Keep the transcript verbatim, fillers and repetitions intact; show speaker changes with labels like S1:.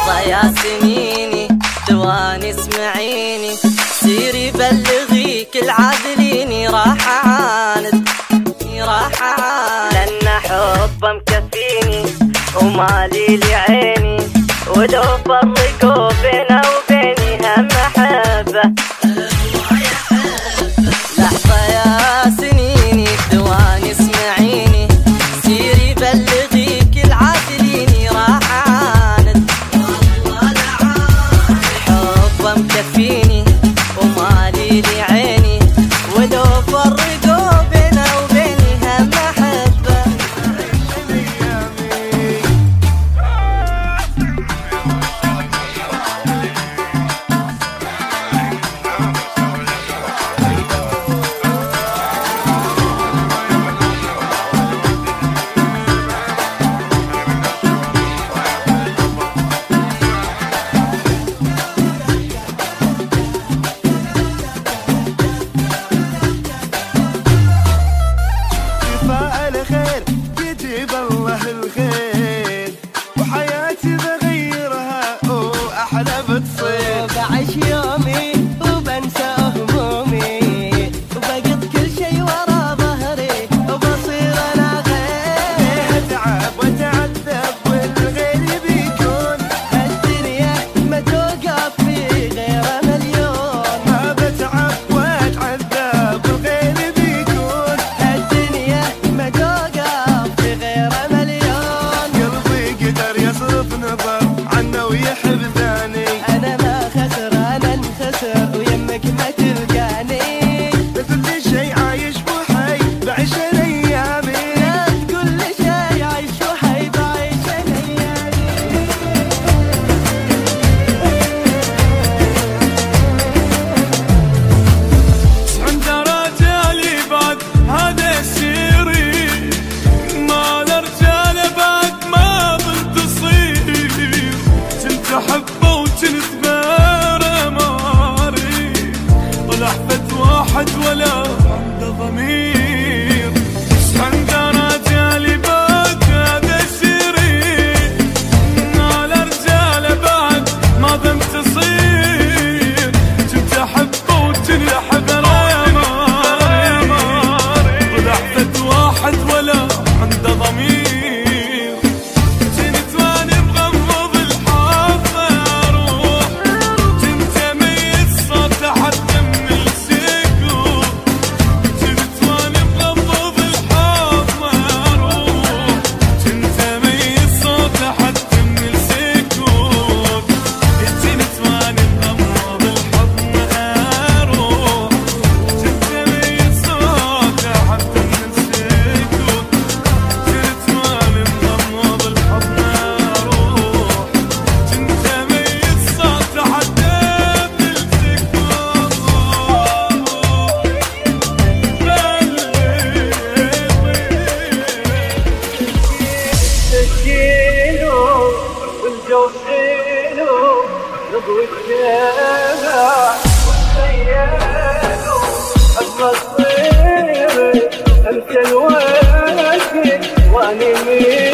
S1: لحظة يا سنيني ثواني اسمعيني، سيري بلغي كل عادليني راح اعاند راح اعاند، لأن حبه مكفيني ومالي لعيني، ولو فرقوا بينا وبيني هم محبه. لحظة يا سنيني ثواني اسمعيني، سيري بلغي كل عادليني راح اعاند، حبه مكفيني ومالي لعيني، ولو فرقوا بينا وبيني هم محبه.
S2: وحياتي بغيرها وأحلى بتصير،
S1: بعيش يومي وبنسى همومي، وبقض كل شي ورا ظهري وبصير أنا غير،
S2: أتعب وأتعذب والغير بيكون،
S1: هالدنيا ما توقف في غير مليون،
S2: ما بتعب وأتعذب والغير بيكون،
S1: هالدنيا ما توقف في غير مليون،
S2: قلبي قدر يصرف نظر عنه ويحب ثاني،
S1: أنا ما خسر أنا انخسر ويمك ما تلقاني،
S2: مثل شي عايش وحي بعيش أيامي،
S1: لا تقول لي شي عايش وحي بعيش أيامي.
S2: عند رجالي بعد هذا سيري، ما الرجال بعد ما بنتصير، كنت أحبه وكنت بارى ماري، طلع فت واحد ولا عنده ضمير، عند رجالي بعد هذا سيري، ما الرجال بعد ما بنتصير، كنت أحبه وكنت أحبه طلع فت واحد ولا عنده ضمير، كنت ماني مغمض الحظ اروح، كنت اميز صوت حد من السكوت، كنت ماني مغمض الحظ اروح، كنت اميز صوت حد من السكوت، كنت ماني مغمض الحظ اروح، كنت اميز صوت حد من السكوت، كنت ماني مغمض الحظ اروح، كنت اميز صوت حد من
S3: سجيلو والجو حلو نضوي الشارع وسيالو، أبغى تصير أنت الواجد وأنا مين